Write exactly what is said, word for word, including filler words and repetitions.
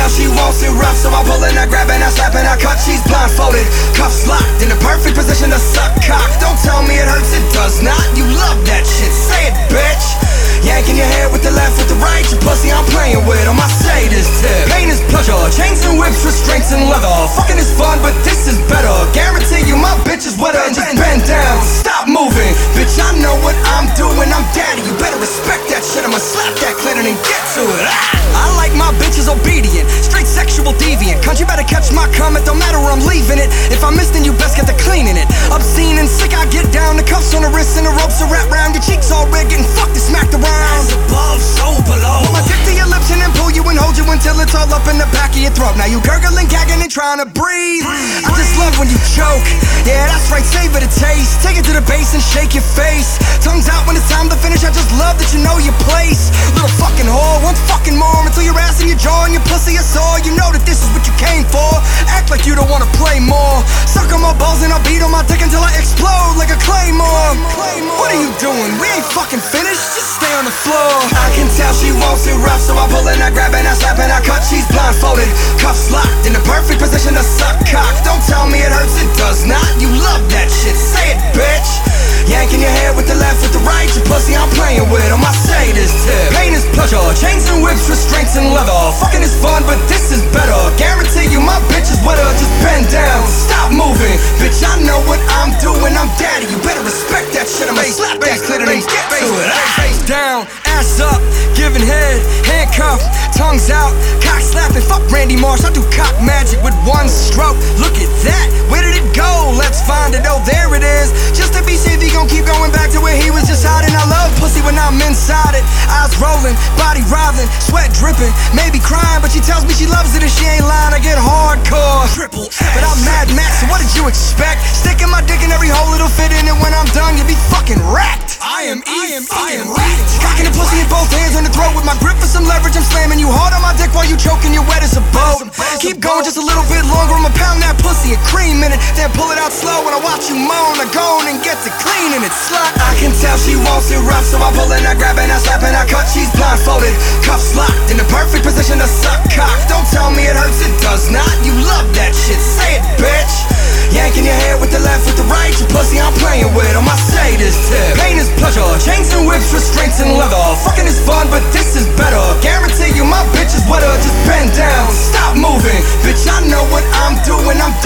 tell she wants it rough, so I pull and I grab and I slap and I cut. She's blindfolded, cuffs locked, in the perfect position to suck cock. Don't tell me it hurts, it does not. You love that shit, say it, bitch. Yanking your hair with the left, with the right. Your pussy I'm playing with on my sadist tip. Pain is pleasure, chains and whips, restraints and leather. Fucking is fun, but this is better. Guarantee you my bitch is wetter. Just bend down, stop moving. Bitch, I know what I'm doing, I'm daddy. You better respect that shit, I'ma slap that clit and get to it. ah! I like my bitches obedient, straight sexual deviant. Cunt, you better catch my comment, don't matter where I'm leaving it. If I miss, then you best get to cleaning it. Obscene and sick, I get down. The cuffs on the wrists and the ropes are wrapped round your cheeks, all red, getting fucked and smacked around. As above, so below. Put my dick to your lips and then pull you and hold you until it's all up in the back of your throat. Now you gurgling, gagging and trying to breathe. I just love when you choke. Yeah, that's right, savor the taste. Take it to the base and shake your face. Tongues out when it's time to finish. I just love that you know your place. Little fucking whore, one fucking more until your ass and your jaw and your pussy are sore. You know that this is what you came for. Act like you don't wanna play more. Suck on my balls and I'll beat on my dick until I explode like a claymore. What are you doing? We ain't fucking finished. Just stay on the floor. I can tell she wants it rough, so I pull and I grab and I slap and I cut. She's blindfolded, cuffs locked, in the perfect position to suck cock. Don't tell me it hurts, it does not. You love that shit, say it, bitch. Yanking your hair with the left, with the right. Your pussy I'm playing with on my sadist tip. Pain is pleasure, chains and whips, restraints and leather. Fucking is fun, but this is better. Guarantee you my bitch is wetter. Just bend down, stop moving. Bitch, I know what I'm doing, I'm daddy. You better respect that shit, I'ma slap that clit and get to it. Face down, ass up, giving head, handcuffed, tongues out, cock slapping. Fuck Randy Marsh, I do cock magic with one stroke. Look at that, where did it go? Let's find it, oh there it is. Just to be safe, he gon' keep going back to where he was just hiding. I love pussy when I'm inside it. Eyes rolling, body writhing, sweat dripping, maybe crying, but she tells me she loves it and she ain't lying. I get hardcore, triple X. But I'm Mad Max, so what did you expect? Sticking my dick in every hole it'll fit in, and when I'm done, you'll be fucking wrecked. I am E fucking wrecked. Cocking the pussy in both hands on the throat with my grip for some leverage. I'm slamming you hard on my dick while you choking, you're wet as a boat. Keep going just a little bit longer, I'ma pound that pussy and cream in it, then pull it out slow. When I watch you moan, I go on and get to cleaning it, slut. I can tell she wants it rough, so I pull and I grab and I slap and I cut. She's blindfolded, cuffs locked, in the perfect position to suck cock. Don't tell me it hurts, it does not. You love that shit, say it, bitch. Yanking your hair with the left, with the right. Your pussy I'm playing with on my sadist tip. Pain is pleasure, chains and whips, restraints and leather. Fucking is fun, but this is better. Guarantee you my bitch is wetter. Just bend down, stop moving. Bitch, I know what I'm doing, I'm